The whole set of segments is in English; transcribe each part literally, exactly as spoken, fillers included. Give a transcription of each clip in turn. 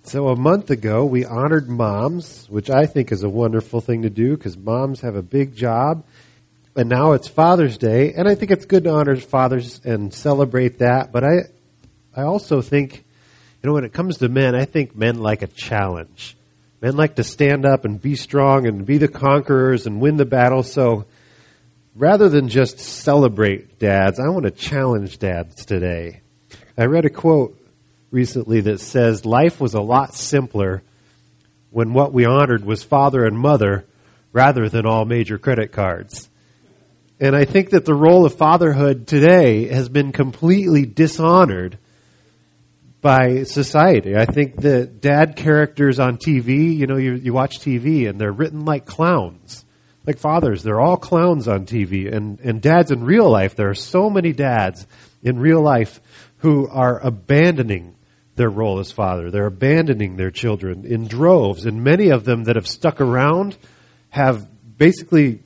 So a month ago, we honored moms, which I think is a wonderful thing to do because moms have a big job. And now it's Father's Day, and I think it's good to honor fathers and celebrate that. But I, I also think, you know, when it comes to men, I think men like a challenge. Men like to stand up and be strong and be the conquerors and win the battle. So rather than just celebrate dads, I want to challenge dads today. I read a quote recently that says, life was a lot simpler when what we honored was father and mother rather than all major credit cards. And I think that the role of fatherhood today has been completely dishonored by society. I think that dad characters on T V, you know, you, you watch T V and they're written like clowns. Like fathers, they're all clowns on T V. And, and dads in real life, there are so many dads in real life who are abandoning their role as father. They're abandoning their children in droves. And many of them that have stuck around have basically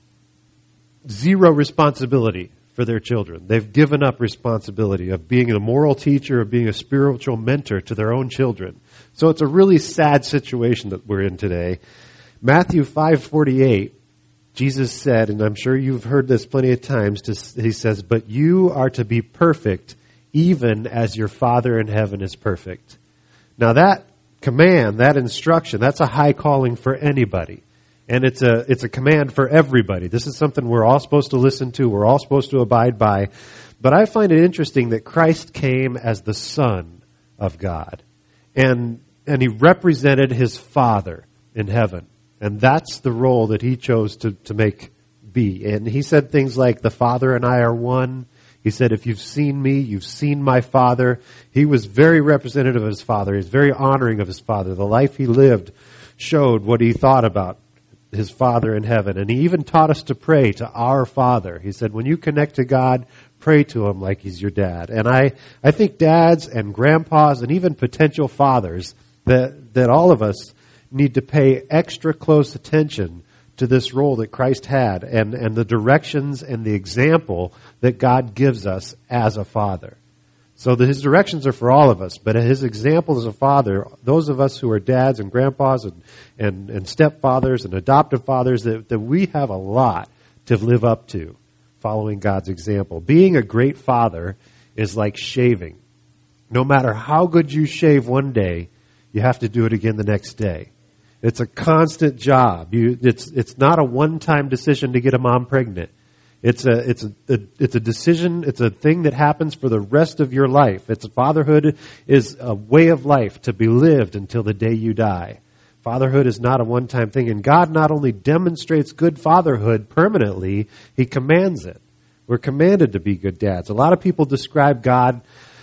zero responsibility for their children. They've given up responsibility of being a moral teacher, of being a spiritual mentor to their own children. So it's a really sad situation that we're in today. Matthew five forty-eight, Jesus said, and I'm sure you've heard this plenty of times, to, he says, but you are to be perfect even as your Father in heaven is perfect. Now that command, that instruction, that's a high calling for anybody. And it's a it's a command for everybody. This is something we're all supposed to listen to. We're all supposed to abide by. But I find it interesting that Christ came as the Son of God. And and he represented his Father in heaven. And that's the role that he chose to, to make be. And he said things like, the Father and I are one. He said, if you've seen me, you've seen my Father. He was very representative of his Father. He's very honoring of his Father. The life he lived showed what he thought about his Father in heaven. And he even taught us to pray to our Father. He said, when you connect to God, pray to him like he's your dad. And I, I think dads and grandpas and even potential fathers, that, that all of us need to pay extra close attention to this role that Christ had and, and the directions and the example that God gives us as a father. So the, his directions are for all of us, but his example as a father, those of us who are dads and grandpas and, and, and stepfathers and adoptive fathers, that, that we have a lot to live up to following God's example. Being a great father is like shaving. No matter how good you shave one day, you have to do it again the next day. It's a constant job. You, it's it's not a one-time decision to get a mom pregnant. It's a it's a, a it's a decision. It's a thing that happens for the rest of your life. It's fatherhood is a way of life to be lived until the day you die. Fatherhood is not a one-time thing, and God not only demonstrates good fatherhood permanently, he commands it. We're commanded to be good dads. A lot of people describe God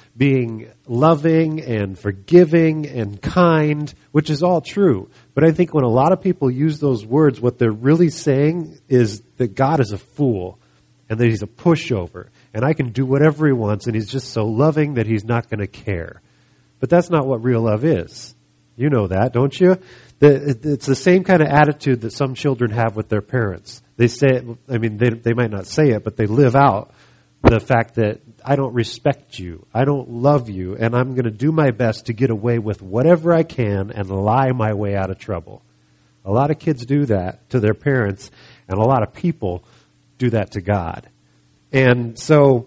being loving and forgiving and kind, which is all true. But I think when a lot of people use those words, what they're really saying is that God is a fool and that he's a pushover. And I can do whatever he wants, and he's just so loving that he's not going to care. But that's not what real love is. You know that, don't you? It's the same kind of attitude that some children have with their parents. They say, I mean, they, they might not say it, but they live out the fact that I don't respect you, I don't love you, and I'm going to do my best to get away with whatever I can and lie my way out of trouble. A lot of kids do that to their parents, and a lot of people do that to God. And so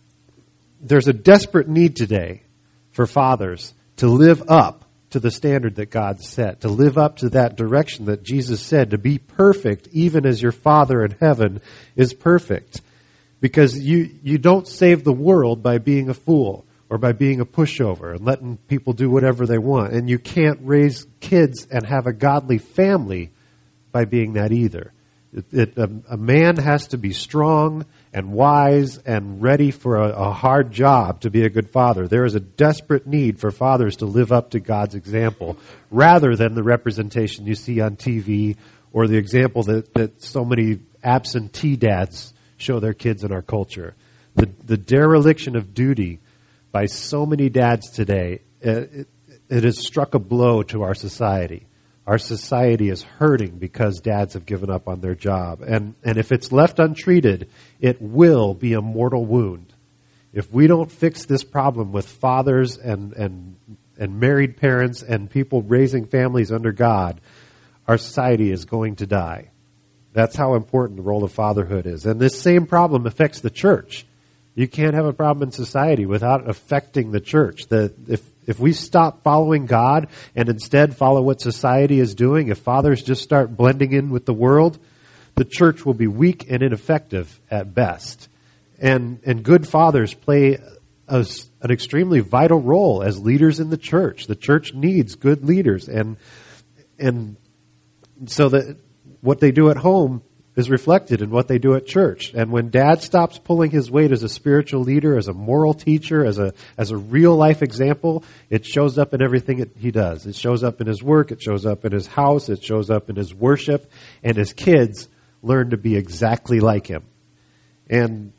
there's a desperate need today for fathers to live up to the standard that God set, to live up to that direction that Jesus said, to be perfect even as your Father in heaven is perfect. Because you, you don't save the world by being a fool or by being a pushover and letting people do whatever they want. And you can't raise kids and have a godly family by being that either. It, it, a, a man has to be strong and wise and ready for a, a hard job to be a good father. There is a desperate need for fathers to live up to God's example rather than the representation you see on T V or the example that, that so many absentee dads show their kids in our culture. The, the dereliction of duty by so many dads today, it, it has struck a blow to our society. Our society is hurting because dads have given up on their job. And, and if it's left untreated, it will be a mortal wound. If we don't fix this problem with fathers and, and, and married parents and people raising families under God, our society is going to die. That's how important the role of fatherhood is. And this same problem affects the church. You can't have a problem in society without affecting the church. The, if, if we stop following God and instead follow what society is doing, if fathers just start blending in with the world, the church will be weak and ineffective at best. And, and good fathers play a, an extremely vital role as leaders in the church. The church needs good leaders. And, and so that what they do at home is reflected in what they do at church. And when dad stops pulling his weight as a spiritual leader, as a moral teacher, as a as a real life example, it shows up in everything that he does. It shows up in his work, it shows up in his house, it shows up in his worship, and his kids learn to be exactly like him. And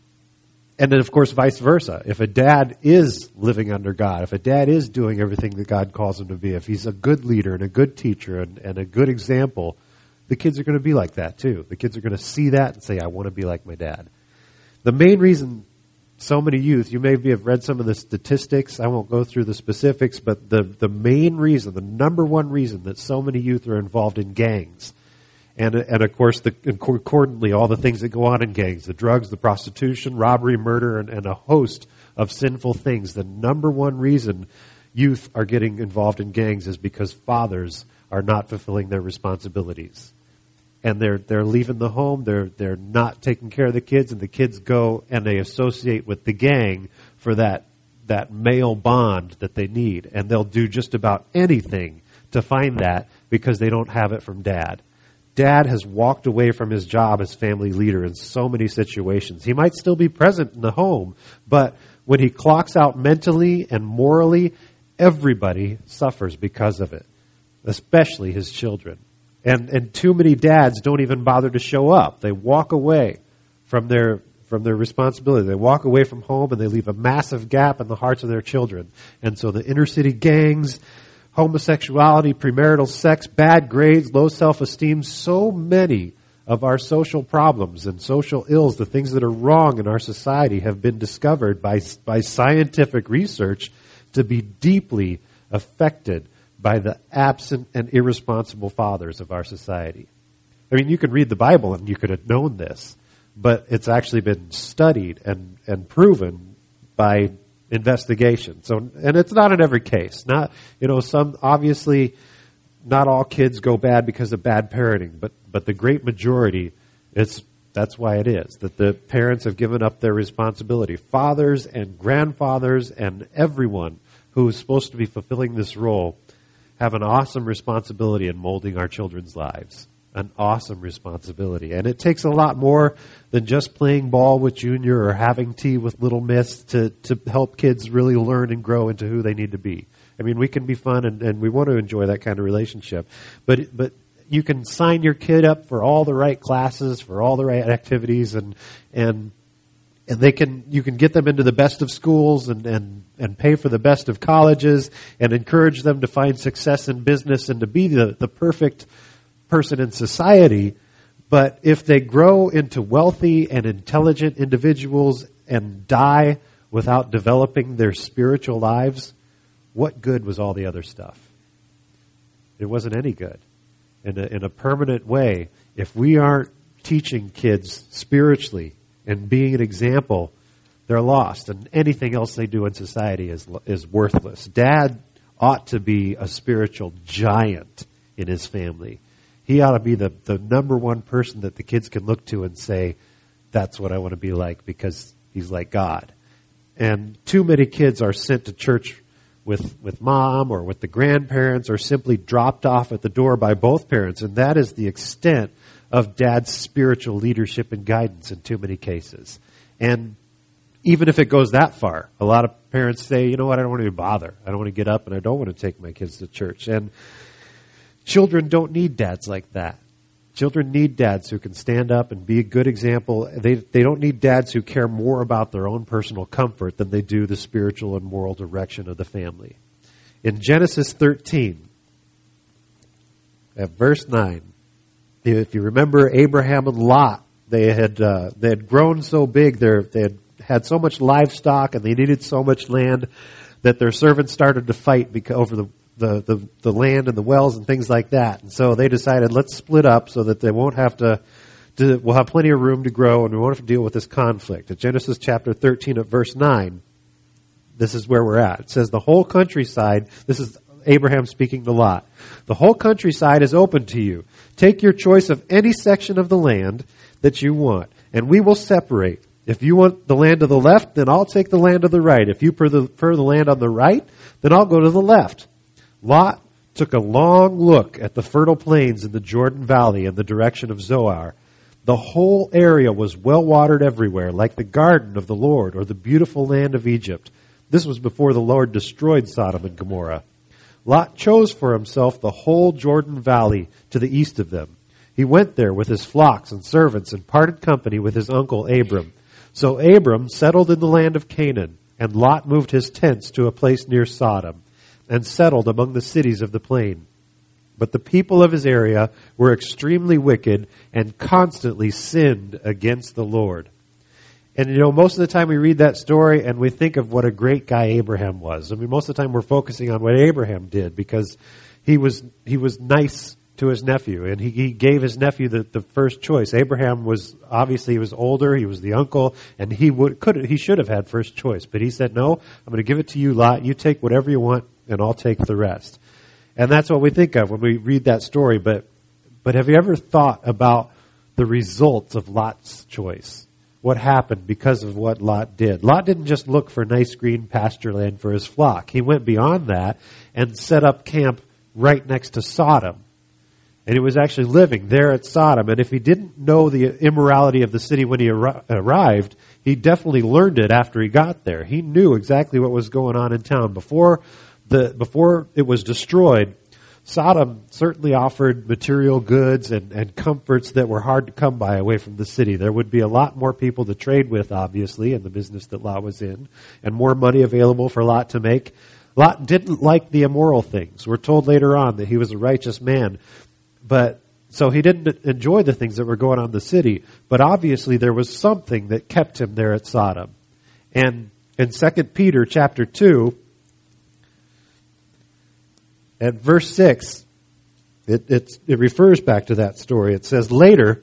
and then of course vice versa. If a dad is living under God, if a dad is doing everything that God calls him to be, if he's a good leader and a good teacher and, and a good example, the kids are going to be like that too. The kids are going to see that and say, I want to be like my dad. The main reason so many youth, you may have read some of the statistics, I won't go through the specifics, but the, the main reason, the number one reason that so many youth are involved in gangs, and and of course, the, accordingly, all the things that go on in gangs, the drugs, the prostitution, robbery, murder, and, and a host of sinful things, the number one reason youth are getting involved in gangs is because fathers are not fulfilling their responsibilities. And they're they're leaving the home, they're they're not taking care of the kids, and the kids go and they associate with the gang for that that male bond that they need. And they'll do just about anything to find that because they don't have it from dad. Dad has walked away from his job as family leader in so many situations. He might still be present in the home, but when he clocks out mentally and morally, everybody suffers because of it, especially his children. And and too many dads don't even bother to show up. They walk away from their from their responsibility. They walk away from home and they leave a massive gap in the hearts of their children. And so the inner city gangs, homosexuality, premarital sex, bad grades, low self-esteem, so many of our social problems and social ills, the things that are wrong in our society, have been discovered by by scientific research to be deeply affected by the absent and irresponsible fathers of our society. I mean, you can read the Bible and you could have known this, but it's actually been studied and, and proven by investigation. So, and it's not in every case. Not, you know, some, obviously, not all kids go bad because of bad parenting, but, but the great majority, it's, that's why it is, that the parents have given up their responsibility. Fathers and grandfathers and everyone who is supposed to be fulfilling this role have an awesome responsibility in molding our children's lives. An awesome responsibility. And it takes a lot more than just playing ball with Junior or having tea with Little Miss to, to help kids really learn and grow into who they need to be. I mean, we can be fun and, and we want to enjoy that kind of relationship. But but you can sign your kid up for all the right classes, for all the right activities, and and and they can you can get them into the best of schools and, and, and pay for the best of colleges and encourage them to find success in business and to be the, the perfect person in society. But if they grow into wealthy and intelligent individuals and die without developing their spiritual lives, what good was all the other stuff? It wasn't any good. In a, in a permanent way, if we aren't teaching kids spiritually and being an example, they're lost. And anything else they do in society is is worthless. Dad ought to be a spiritual giant in his family. He ought to be the, the number one person that the kids can look to and say, that's what I want to be like because he's like God. And too many kids are sent to church with, with mom or with the grandparents or simply dropped off at the door by both parents. And that is the extent of dad's spiritual leadership and guidance in too many cases. And even if it goes that far, a lot of parents say, you know what, I don't want to bother. I don't want to get up and I don't want to take my kids to church. And children don't need dads like that. Children need dads who can stand up and be a good example. They they don't need dads who care more about their own personal comfort than they do the spiritual and moral direction of the family. In Genesis thirteen, at verse nine, if you remember Abraham and Lot, they had uh, they had grown so big, they they had had so much livestock and they needed so much land that their servants started to fight because over the, the, the, the land and the wells and things like that. And so they decided, let's split up so that they won't have to, to we'll have plenty of room to grow and we won't have to deal with this conflict. At Genesis chapter thirteen at verse nine, this is where we're at. It says the whole countryside, this is Abraham speaking to Lot, the whole countryside is open to you. Take your choice of any section of the land that you want, and we will separate. If you want the land to the left, then I'll take the land to the right. If you prefer the land on the right, then I'll go to the left. Lot took a long look at the fertile plains in the Jordan Valley in the direction of Zoar. The whole area was well watered everywhere, like the garden of the Lord or the beautiful land of Egypt. This was before the Lord destroyed Sodom and Gomorrah. Lot chose for himself the whole Jordan Valley to the east of them. He went there with his flocks and servants and parted company with his uncle Abram. So Abram settled in the land of Canaan, and Lot moved his tents to a place near Sodom and settled among the cities of the plain. But the people of his area were extremely wicked and constantly sinned against the Lord. And, you know, most of the time we read that story and we think of what a great guy Abraham was. I mean, most of the time we're focusing on what Abraham did because he was he was nice to his nephew and he, he gave his nephew the, the first choice. Abraham was, obviously he was older, he was the uncle, and he would could he should have had first choice. But he said, no, I'm going to give it to you, Lot. You take whatever you want and I'll take the rest. And that's what we think of when we read that story. But but have you ever thought about the results of Lot's choice? What happened because of what Lot did? Lot didn't just look for nice green pasture land for his flock. He went beyond that and set up camp right next to Sodom. And he was actually living there at Sodom. And if he didn't know the immorality of the city when he ar- arrived, he definitely learned it after he got there. He knew exactly what was going on in town. Before the before it was destroyed, Sodom certainly offered material goods and, and comforts that were hard to come by away from the city. There would be a lot more people to trade with, obviously, in the business that Lot was in, and more money available for Lot to make. Lot didn't like the immoral things. We're told later on that he was a righteous man, but so he didn't enjoy the things that were going on in the city. But obviously there was something that kept him there at Sodom. And in Second Peter chapter two, at verse six, it, it, it refers back to that story. It says, later,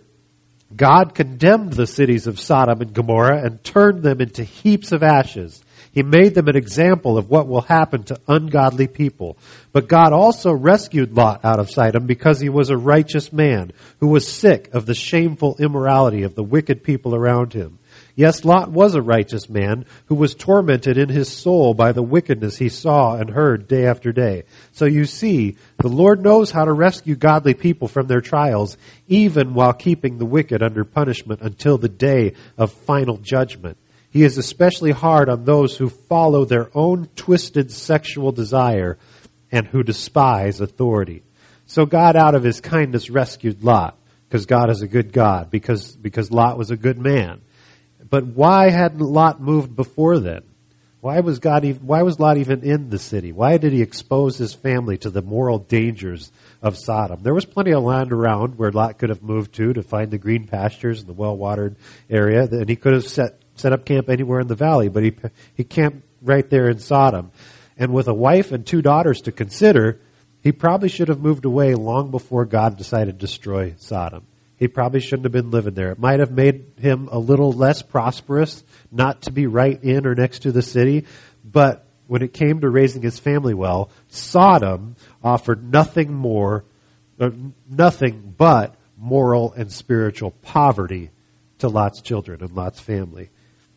God condemned the cities of Sodom and Gomorrah and turned them into heaps of ashes. He made them an example of what will happen to ungodly people. But God also rescued Lot out of Sodom because he was a righteous man who was sick of the shameful immorality of the wicked people around him. Yes, Lot was a righteous man who was tormented in his soul by the wickedness he saw and heard day after day. So you see, the Lord knows how to rescue godly people from their trials, even while keeping the wicked under punishment until the day of final judgment. He is especially hard on those who follow their own twisted sexual desire and who despise authority. So God, out of his kindness, rescued Lot, because God is a good God, because, because Lot was a good man. But why hadn't Lot moved before then? Why was God even, why was Lot even in the city? Why did he expose his family to the moral dangers of Sodom? There was plenty of land around where Lot could have moved to to find the green pastures and the well-watered area, and he could have set set up camp anywhere in the valley, but he he camped right there in Sodom. And with a wife and two daughters to consider, he probably should have moved away long before God decided to destroy Sodom. He probably shouldn't have been living there. It might have made him a little less prosperous not to be right in or next to the city, but when it came to raising his family well, Sodom offered nothing more, uh, nothing but moral and spiritual poverty to Lot's children and Lot's family.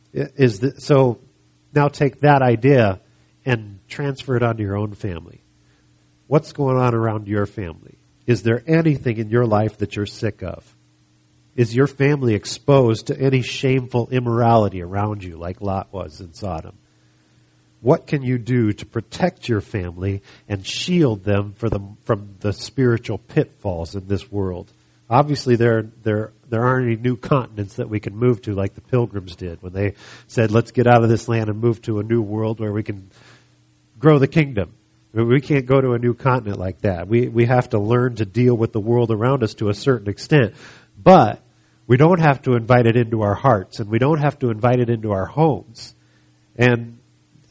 Is the, so now take that idea and transfer it onto your own family. What's going on around your family? Is there anything in your life that you're sick of? Is your family exposed to any shameful immorality around you like Lot was in Sodom? What can you do to protect your family and shield them for the, from the spiritual pitfalls in this world? Obviously, there, there, there aren't any new continents that we can move to like the Pilgrims did when they said, let's get out of this land and move to a new world where we can grow the kingdom. I mean, we can't go to a new continent like that. We, we have to learn to deal with the world around us to a certain extent. But we don't have to invite it into our hearts, and we don't have to invite it into our homes. And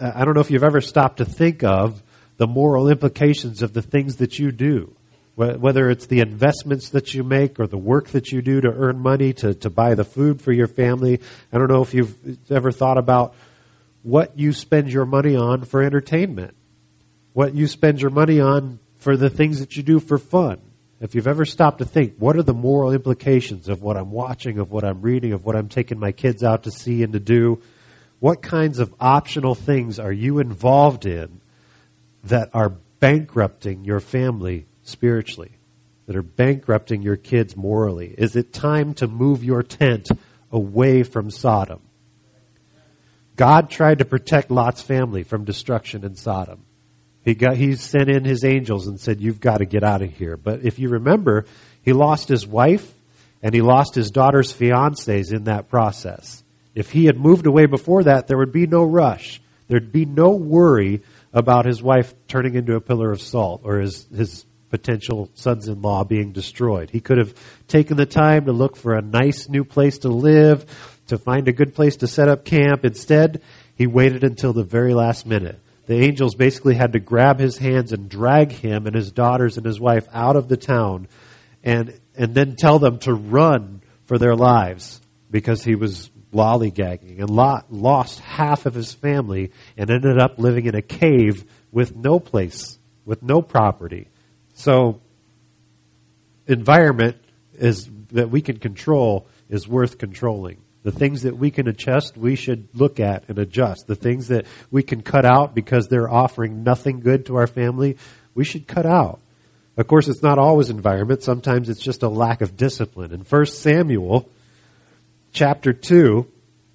I don't know if you've ever stopped to think of the moral implications of the things that you do, whether it's the investments that you make or the work that you do to earn money to, to buy the food for your family. I don't know if you've ever thought about what you spend your money on for entertainment, what you spend your money on for the things that you do for fun. If you've ever stopped to think, what are the moral implications of what I'm watching, of what I'm reading, of what I'm taking my kids out to see and to do? What kinds of optional things are you involved in that are bankrupting your family spiritually, that are bankrupting your kids morally? Is it time to move your tent away from Sodom? God tried to protect Lot's family from destruction in Sodom. He got, he sent in his angels and said, you've got to get out of here. But if you remember, he lost his wife and he lost his daughter's fiancés in that process. If he had moved away before that, there would be no rush. There'd be no worry about his wife turning into a pillar of salt or his, his potential sons-in-law being destroyed. He could have taken the time to look for a nice new place to live, to find a good place to set up camp. Instead, he waited until the very last minute. The angels basically had to grab his hands and drag him and his daughters and his wife out of the town and, and then tell them to run for their lives because he was lollygagging, and Lot lost half of his family and ended up living in a cave with no place, with no property. So, environment is that we can control is worth controlling. The things that we can adjust, we should look at and adjust. The things that we can cut out because they're offering nothing good to our family, we should cut out. Of course, it's not always environment. Sometimes it's just a lack of discipline. In First Samuel chapter two,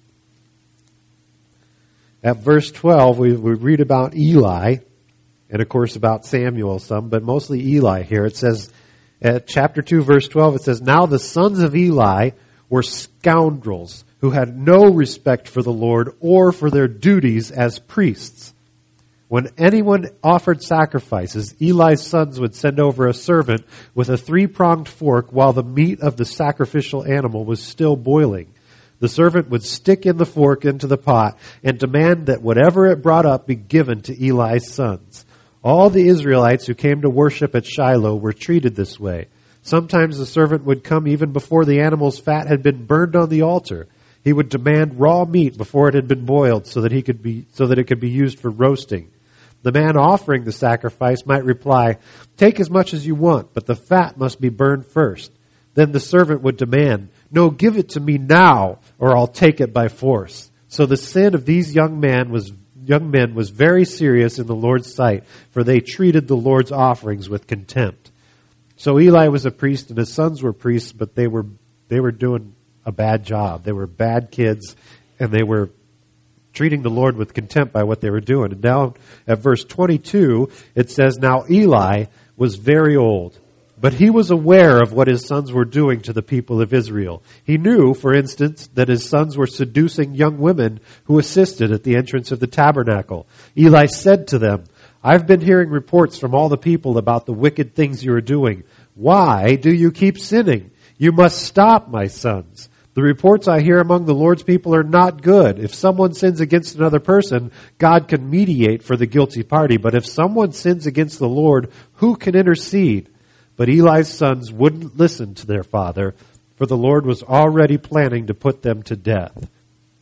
at verse twelve, we, we read about Eli, and of course about Samuel some, but mostly Eli here. It says, at chapter two, verse twelve, it says, now the sons of Eli were scoundrels who had no respect for the Lord or for their duties as priests. When anyone offered sacrifices, Eli's sons would send over a servant with a three-pronged fork while the meat of the sacrificial animal was still boiling. The servant would stick in the fork into the pot and demand that whatever it brought up be given to Eli's sons. All the Israelites who came to worship at Shiloh were treated this way. Sometimes the servant would come even before the animal's fat had been burned on the altar. He would demand raw meat before it had been boiled so that he could be so that it could be used for roasting. The man offering the sacrifice might reply, take as much as you want, but the fat must be burned first. Then the servant would demand, no, give it to me now, or I'll take it by force. So the sin of these young men was young men was very serious in the Lord's sight, for they treated the Lord's offerings with contempt. So Eli was a priest and his sons were priests, but they were they were doing a bad job. They were bad kids, and they were treating the Lord with contempt by what they were doing. And now at verse twenty-two, it says, now Eli was very old, but he was aware of what his sons were doing to the people of Israel. He knew, for instance, that his sons were seducing young women who assisted at the entrance of the tabernacle. Eli said to them, I've been hearing reports from all the people about the wicked things you are doing. Why do you keep sinning? You must stop, my sons. The reports I hear among the Lord's people are not good. If someone sins against another person, God can mediate for the guilty party. But if someone sins against the Lord, who can intercede? But Eli's sons wouldn't listen to their father, for the Lord was already planning to put them to death.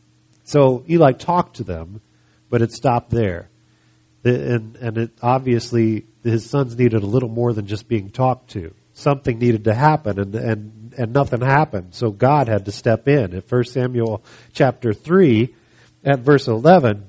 So Eli talked to them, but it stopped there. And, and it obviously, his sons needed a little more than just being talked to. Something needed to happen, and, and, and nothing happened. So God had to step in. At First Samuel chapter three, at verse eleven,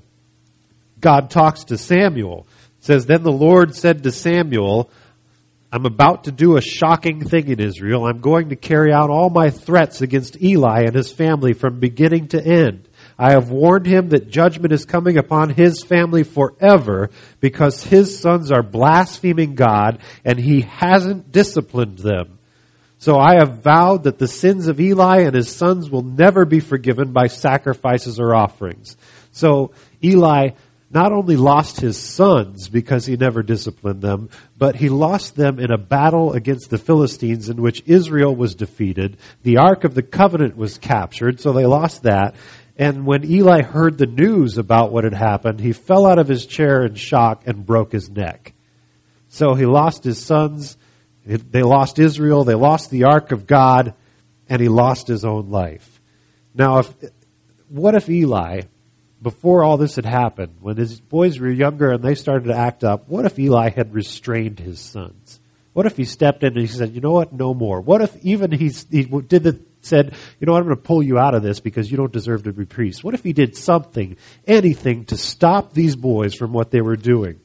God talks to Samuel. It says, then the Lord said to Samuel, I'm about to do a shocking thing in Israel. I'm going to carry out all my threats against Eli and his family from beginning to end. I have warned him that judgment is coming upon his family forever because his sons are blaspheming God and he hasn't disciplined them. So I have vowed that the sins of Eli and his sons will never be forgiven by sacrifices or offerings. So Eli not only lost his sons because he never disciplined them, but he lost them in a battle against the Philistines in which Israel was defeated. The Ark of the Covenant was captured, so they lost that. And when Eli heard the news about what had happened, he fell out of his chair in shock and broke his neck. So he lost his sons, they lost Israel, they lost the ark of God, and he lost his own life. Now, if, what if Eli, before all this had happened, when his boys were younger and they started to act up, what if Eli had restrained his sons? What if he stepped in and he said, you know what, no more? What if even he, he did the, said, you know what, I'm going to pull you out of this because you don't deserve to be priests? What if he did something, anything, to stop these boys from what they were doing?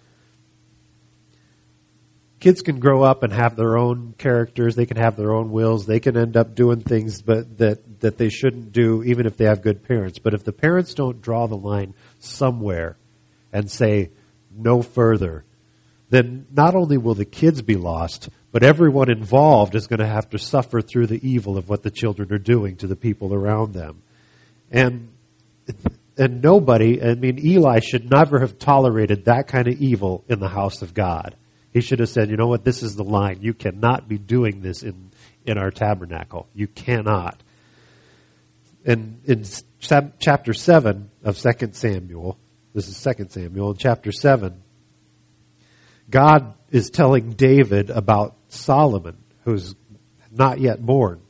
Kids can grow up and have their own characters. They can have their own wills. They can end up doing things but that, that they shouldn't do even if they have good parents. But if the parents don't draw the line somewhere and say no further, then not only will the kids be lost, but everyone involved is going to have to suffer through the evil of what the children are doing to the people around them. And and nobody, I mean, Eli should never have tolerated that kind of evil in the house of God. He should have said, you know what, this is the line. You cannot be doing this in, in our tabernacle. You cannot. And in chapter seven of Second Samuel, this is Second Samuel, in chapter seven, God is telling David about Solomon, who's not yet born.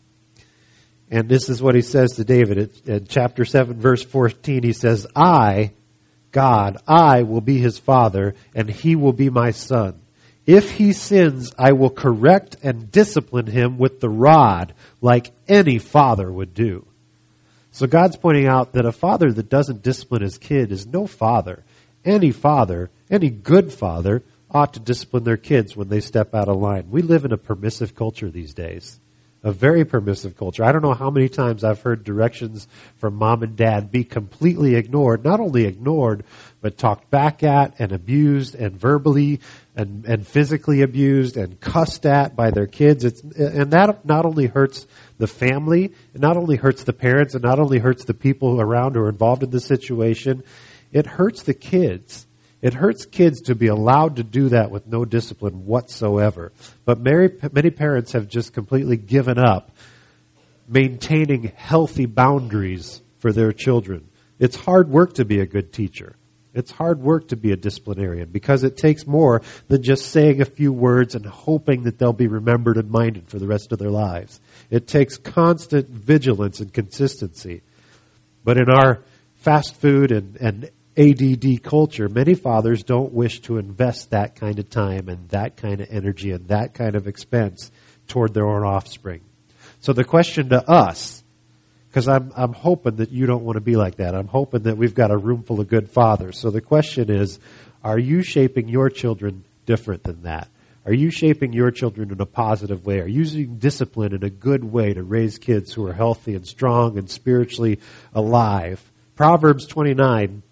And this is what he says to David. In chapter seven, verse fourteen, he says, I, God, I will be his father, and he will be my son. If he sins, I will correct and discipline him with the rod, like any father would do. So God's pointing out that a father that doesn't discipline his kid is no father. Any father, any good father, ought to discipline their kids when they step out of line. We live in a permissive culture these days, a very permissive culture. I don't know how many times I've heard directions from mom and dad be completely ignored, not only ignored, but talked back at and abused and verbally and, and physically abused and cussed at by their kids. It's, and that not only hurts the family, it not only hurts the parents, it not only hurts the people around who are involved in the situation, it hurts the kids. It hurts kids to be allowed to do that with no discipline whatsoever. But many, many parents have just completely given up maintaining healthy boundaries for their children. It's hard work to be a good teacher. It's hard work to be a disciplinarian because it takes more than just saying a few words and hoping that they'll be remembered and minded for the rest of their lives. It takes constant vigilance and consistency. But in our fast food and, and A D D culture, many fathers don't wish to invest that kind of time and that kind of energy and that kind of expense toward their own offspring. So the question to us, because I'm I'm hoping that you don't want to be like that. I'm hoping that we've got a room full of good fathers. So the question is, are you shaping your children different than that? Are you shaping your children in a positive way? Are you using discipline in a good way to raise kids who are healthy and strong and spiritually alive? Proverbs twenty-nine,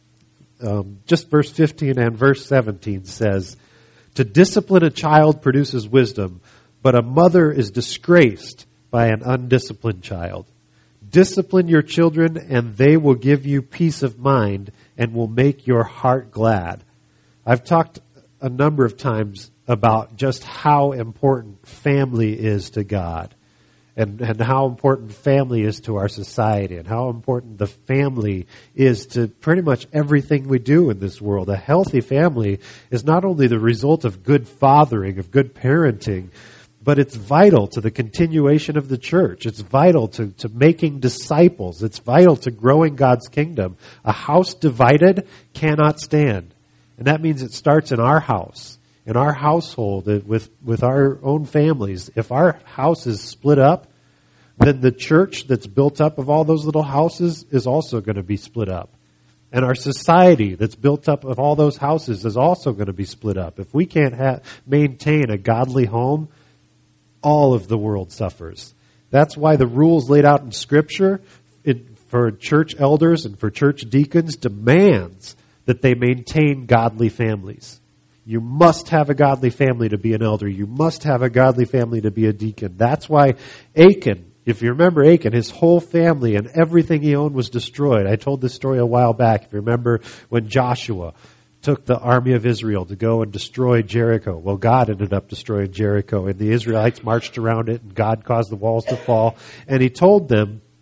um, just verse fifteen and verse seventeen says, to discipline a child produces wisdom, but a mother is disgraced by an undisciplined child. Discipline your children, and they will give you peace of mind and will make your heart glad. I've talked a number of times about just how important family is to God and, and how important family is to our society and how important the family is to pretty much everything we do in this world. A healthy family is not only the result of good fathering, of good parenting, but it's vital to the continuation of the church. It's vital to, to making disciples. It's vital to growing God's kingdom. A house divided cannot stand. And that means it starts in our house, in our household, with, with our own families. If our house is split up, then the church that's built up of all those little houses is also going to be split up. And our society that's built up of all those houses is also going to be split up. If we can't ha- maintain a godly home, all of the world suffers. That's why the rules laid out in Scripture it, for church elders and for church deacons demands that they maintain godly families. You must have a godly family to be an elder. You must have a godly family to be a deacon. That's why Achan, if you remember Achan, his whole family and everything he owned was destroyed. I told this story a while back. If you remember when Joshua took the army of Israel to go and destroy Jericho. Well, God ended up destroying Jericho, and the Israelites marched around it, and God caused the walls to fall. And he told them,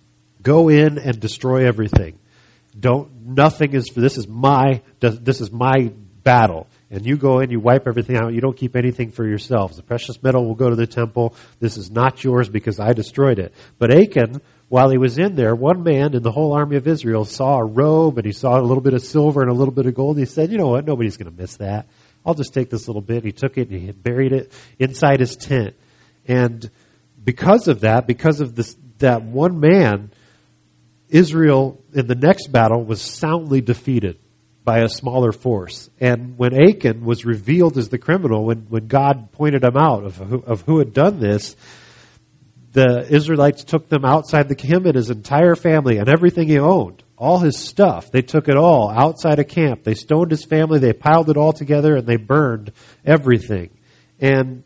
Go in and destroy everything. Don't, nothing is, this is my, this is my battle. And you go in, you wipe everything out, you don't keep anything for yourselves. The precious metal will go to the temple. This is not yours because I destroyed it. But Achan, while he was in there, one man in the whole army of Israel saw a robe and he saw a little bit of silver and a little bit of gold. He said, you know what, nobody's going to miss that. I'll just take this little bit. He took it and he buried it inside his tent. And because of that, because of this, that one man, Israel in the next battle was soundly defeated by a smaller force. And when Achan was revealed as the criminal, when, when God pointed him out of who, of who had done this, the Israelites took them outside the him and his entire family and everything he owned, all his stuff. They took it all outside of camp. They stoned his family. They piled it all together and they burned everything. And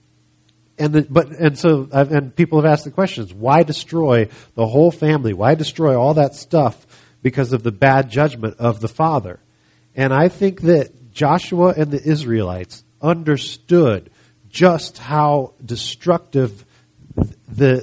and the, but and so and people have asked the questions: why destroy the whole family? Why destroy all that stuff because of the bad judgment of the father? And I think that Joshua and the Israelites understood just how destructive the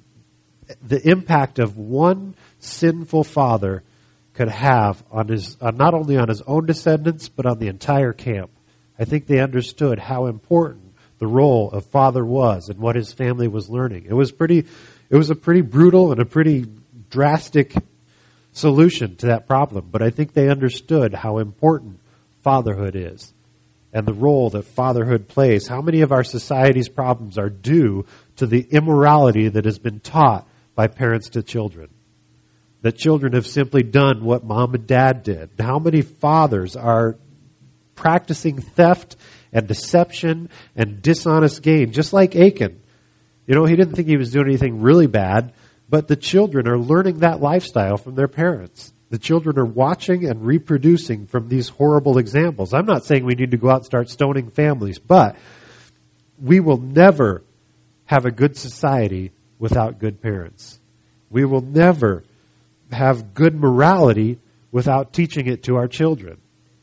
the impact of one sinful father could have on his on not only on his own descendants but on the entire camp. I think they understood how important the role of father was and what his family was learning. It was pretty it was a pretty brutal and a pretty drastic solution to that problem, but I think they understood how important fatherhood is and the role that fatherhood plays. How many of our society's problems are due to the immorality that has been taught by parents to children? That children have simply done what mom and dad did. How many fathers are practicing theft and deception and dishonest gain, just like Achan? You know, he didn't think he was doing anything really bad, but the children are learning that lifestyle from their parents. The children are watching and reproducing from these horrible examples. I'm not saying we need to go out and start stoning families, but we will never have a good society without good parents. We will never have good morality without teaching it to our children.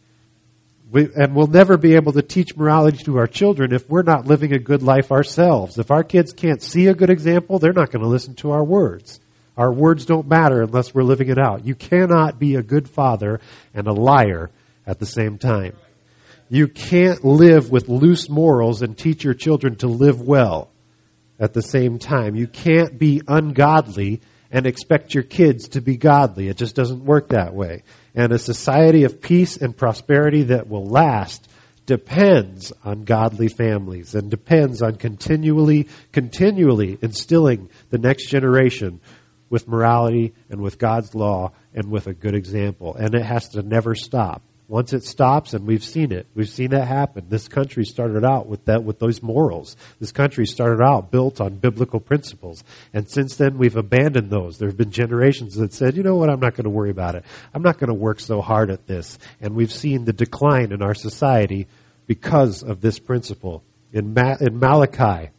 We, and we'll never be able to teach morality to our children if we're not living a good life ourselves. If our kids can't see a good example, they're not going to listen to our words. Our words don't matter unless we're living it out. You cannot be a good father and a liar at the same time. You can't live with loose morals and teach your children to live well at the same time. You can't be ungodly and expect your kids to be godly. It just doesn't work that way. And a society of peace and prosperity that will last depends on godly families and depends on continually, continually instilling the next generation with morality and with God's law and with a good example. And it has to never stop. Once it stops, and we've seen it, we've seen that happen. This country started out with that, with those morals. This country started out built on biblical principles. And since then, we've abandoned those. There have been generations that said, you know what, I'm not going to worry about it. I'm not going to work so hard at this. And we've seen the decline in our society because of this principle. In, Ma- in Malachi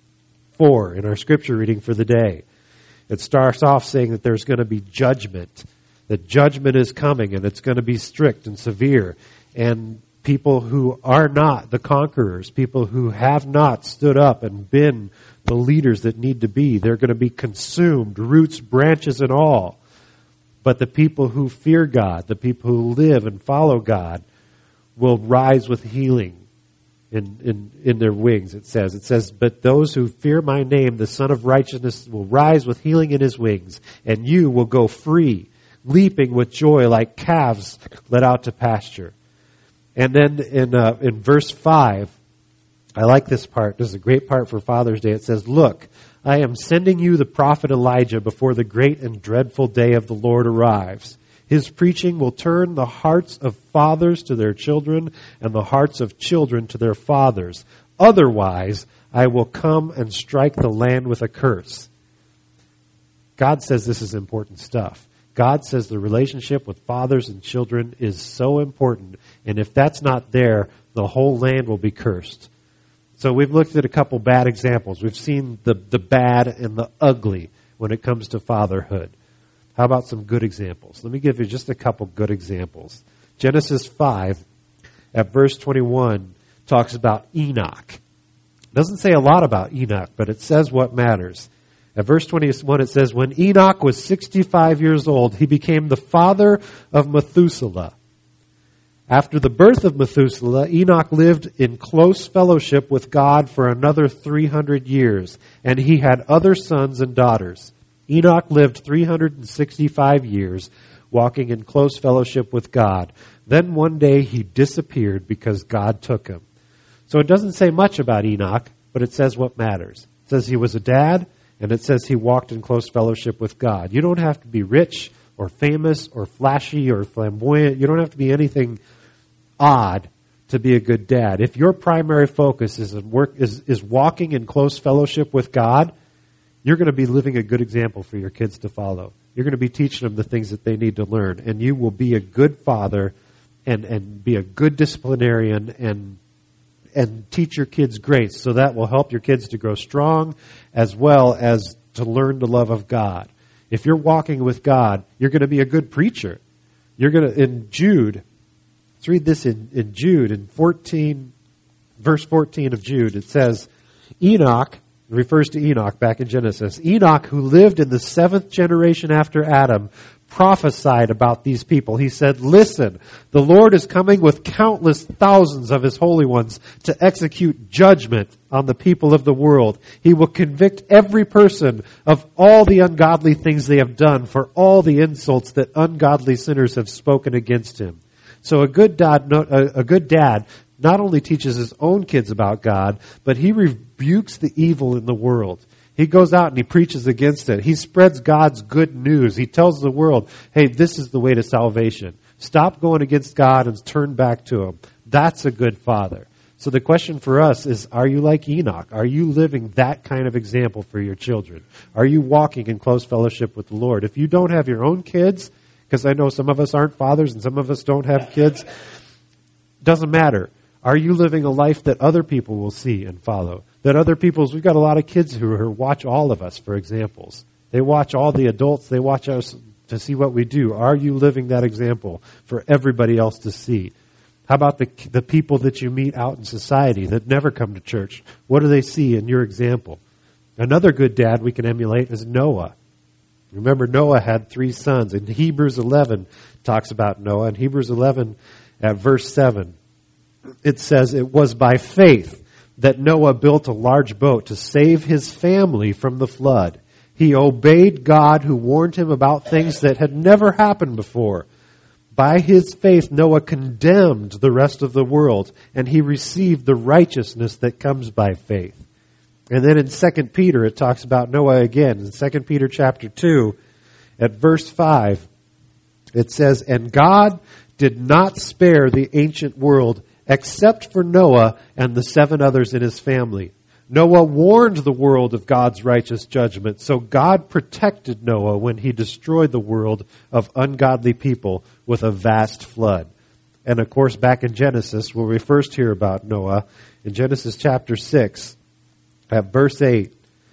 four, in our scripture reading for the day, it starts off saying that there's going to be judgment. That judgment is coming and it's going to be strict and severe. And people who are not the conquerors, people who have not stood up and been the leaders that need to be, they're going to be consumed, roots, branches, and all. But the people who fear God, the people who live and follow God, will rise with healing in, in, in their wings, it says. It says, but those who fear my name, the Son of Righteousness, will rise with healing in his wings, and you will go free, leaping with joy like calves led out to pasture. And then in uh, in verse five, I like this part. This is a great part for Father's Day. It says, look, I am sending you the prophet Elijah before the great and dreadful day of the Lord arrives. His preaching will turn the hearts of fathers to their children and the hearts of children to their fathers. Otherwise, I will come and strike the land with a curse. God says this is important stuff. God says the relationship with fathers and children is so important. And if that's not there, the whole land will be cursed. So we've looked at a couple bad examples. We've seen the, the bad and the ugly when it comes to fatherhood. How about some good examples? Let me give you just a couple good examples. Genesis five at verse twenty-one talks about Enoch. It doesn't say a lot about Enoch, but it says what matters. At verse twenty-one it says, when Enoch was sixty-five years old, he became the father of Methuselah. After the birth of Methuselah, Enoch lived in close fellowship with God for another three hundred years, and he had other sons and daughters. Enoch lived three hundred sixty-five years, walking in close fellowship with God. Then one day he disappeared because God took him. So it doesn't say much about Enoch, but it says what matters. It says he was a dad, and it says he walked in close fellowship with God. You don't have to be rich or famous or flashy or flamboyant. You don't have to be anything odd to be a good dad. If your primary focus is in work is, is walking in close fellowship with God, you're going to be living a good example for your kids to follow. You're going to be teaching them the things that they need to learn, and you will be a good father and, and be a good disciplinarian and and teach your kids grace. So that will help your kids to grow strong as well as to learn the love of God. If you're walking with God, you're going to be a good preacher. You're going to, in Jude, let's read this in, in Jude, in fourteen, verse fourteen of Jude, it says, Enoch, it refers to Enoch back in Genesis, Enoch, who lived in the seventh generation after Adam, prophesied about these people. He said, listen, the Lord is coming with countless thousands of his holy ones to execute judgment on the people of the world. He will convict every person of all the ungodly things they have done for all the insults that ungodly sinners have spoken against him. So a good dad, a good dad not only teaches his own kids about God, but he rebukes the evil in the world. He goes out and he preaches against it. He spreads God's good news. He tells the world, hey, this is the way to salvation. Stop going against God and turn back to him. That's a good father. So the question for us is, are you like Enoch? Are you living that kind of example for your children? Are you walking in close fellowship with the Lord? If you don't have your own kids, because I know some of us aren't fathers and some of us don't have kids, doesn't matter. Are you living a life that other people will see and follow? That other people's, we've got a lot of kids who, who watch all of us for examples. They watch all the adults. They watch us to see what we do. Are you living that example for everybody else to see? How about the the people that you meet out in society that never come to church? What do they see in your example? Another good dad we can emulate is Noah. Remember, Noah had three sons. And Hebrews eleven talks about Noah. In Hebrews eleven at verse seven, it says, it was by faith that Noah built a large boat to save his family from the flood. He obeyed God who warned him about things that had never happened before. By his faith, Noah condemned the rest of the world, and he received the righteousness that comes by faith. And then in Second Peter, it talks about Noah again. In Second Peter chapter two, at verse five, it says, and God did not spare the ancient world except for Noah and the seven others in his family. Noah warned the world of God's righteous judgment, so God protected Noah when he destroyed the world of ungodly people with a vast flood. And of course, back in Genesis, where we first hear about Noah, in Genesis chapter six, at verse eight,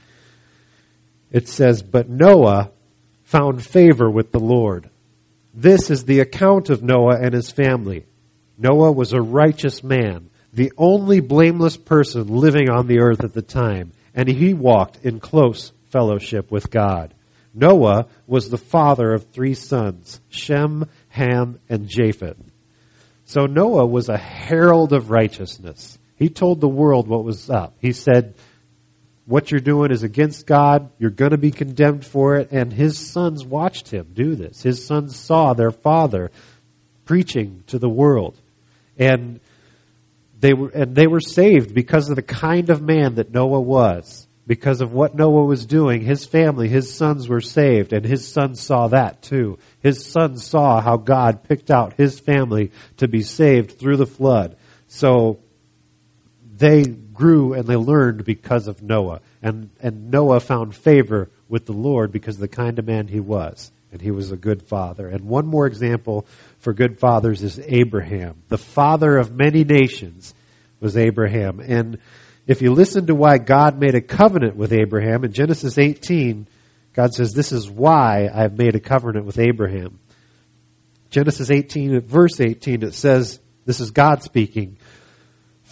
it says, but Noah found favor with the Lord. This is the account of Noah and his family. Noah was a righteous man, the only blameless person living on the earth at the time, and he walked in close fellowship with God. Noah was the father of three sons, Shem, Ham, and Japheth. So Noah was a herald of righteousness. He told the world what was up. He said, what you're doing is against God. You're going to be condemned for it. And his sons watched him do this. His sons saw their father preaching to the world. And they were and they were saved because of the kind of man that Noah was. Because of what Noah was doing, his family, his sons were saved, and his sons saw that too. His sons saw how God picked out his family to be saved through the flood. So they grew and they learned because of Noah. And, and Noah found favor with the Lord because of the kind of man he was. And he was a good father. And one more example for good fathers is Abraham. The father of many nations was Abraham. And if you listen to why God made a covenant with Abraham, in Genesis eighteen, God says, this is why I've made a covenant with Abraham. Genesis eighteen, at verse eighteen, it says, this is God speaking,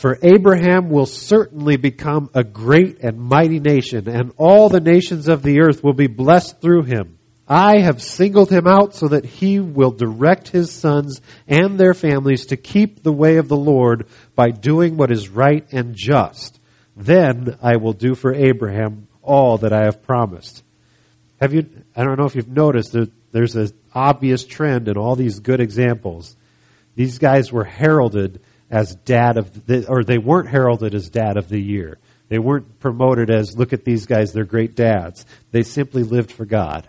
For Abraham will certainly become a great and mighty nation, and all the nations of the earth will be blessed through him. I have singled him out so that he will direct his sons and their families to keep the way of the Lord by doing what is right and just. Then I will do for Abraham all that I have promised. Have you, I don't know if you've noticed that there's an obvious trend in all these good examples. These guys were heralded as dad of the, or they weren't heralded as dad of the year. They weren't promoted as, look at these guys, they're great dads. They simply lived for God.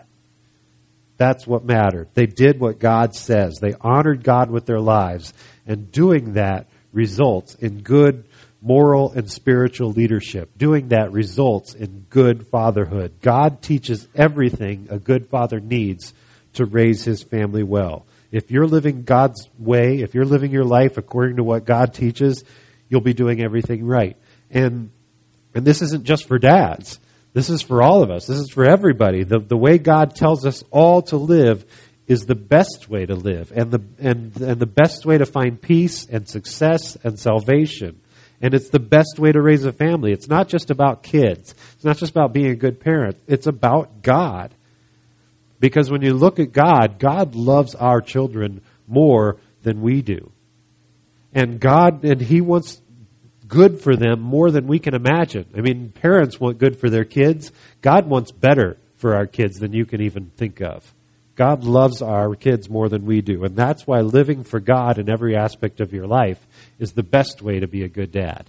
That's what mattered. They did what God says. They honored God with their lives. And doing that results in good moral and spiritual leadership. Doing that results in good fatherhood. God teaches everything a good father needs to raise his family well. If you're living God's way, if you're living your life according to what God teaches, you'll be doing everything right. And and this isn't just for dads. This is for all of us. This is for everybody. The the way God tells us all to live is the best way to live, and the and and the best way to find peace and success and salvation. And it's the best way to raise a family. It's not just about kids. It's not just about being a good parent. It's about God. Because when you look at God, God loves our children more than we do. And God, and He wants good for them more than we can imagine. I mean, parents want good for their kids. God wants better for our kids than you can even think of. God loves our kids more than we do. And that's why living for God in every aspect of your life is the best way to be a good dad.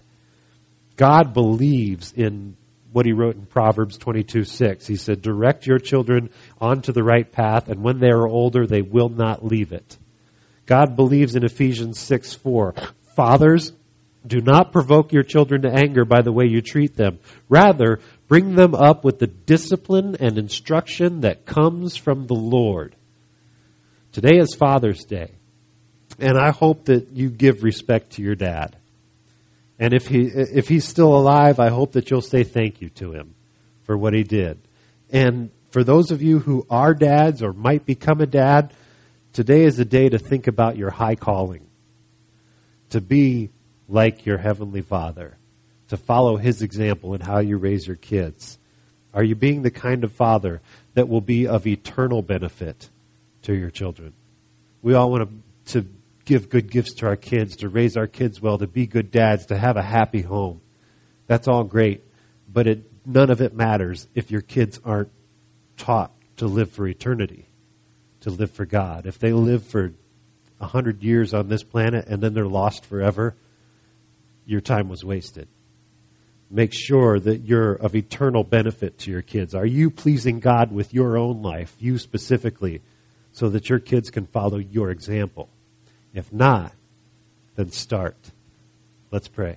God believes in what He wrote in Proverbs twenty-two six. He said, direct your children onto the right path, and when they are older, they will not leave it. God believes in Ephesians six four. Fathers, do not provoke your children to anger by the way you treat them. Rather, bring them up with the discipline and instruction that comes from the Lord. Today is Father's Day, and I hope that you give respect to your dad. And if he if he's still alive, I hope that you'll say thank you to him for what he did. And for those of you who are dads or might become a dad, today is a day to think about your high calling. To be like your Heavenly Father. To follow His example in how you raise your kids. Are you being the kind of father that will be of eternal benefit to your children? We all want to, to give good gifts to our kids, to raise our kids well, to be good dads, to have a happy home. That's all great, but it, none of it matters if your kids aren't taught to live for eternity, to live for God. If they live for a hundred years on this planet and then they're lost forever, your time was wasted. Make sure that you're of eternal benefit to your kids. Are you pleasing God with your own life, you specifically, so that your kids can follow your example? If not, then start. Let's pray.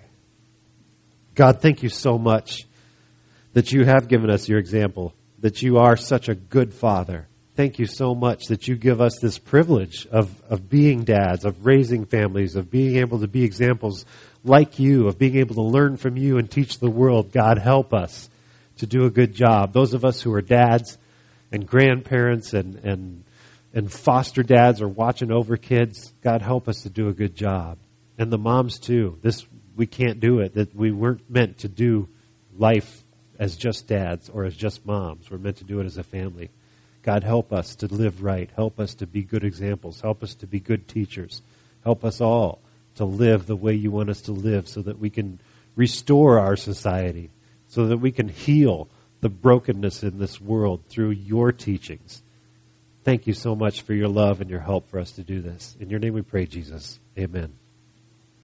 God, thank you so much that you have given us your example, that you are such a good father. Thank you so much that you give us this privilege of, of being dads, of raising families, of being able to be examples like you, of being able to learn from you and teach the world. God, help us to do a good job. Those of us who are dads and grandparents and, and and foster dads are watching over kids, God, help us to do a good job. And the moms too. This, we can't do it. That we weren't meant to do life as just dads or as just moms. We're meant to do it as a family. God, help us to live right. Help us to be good examples. Help us to be good teachers. Help us all to live the way you want us to live so that we can restore our society, so that we can heal the brokenness in this world through your teachings. Thank you so much for your love and your help for us to do this. In your name we pray, Jesus. Amen.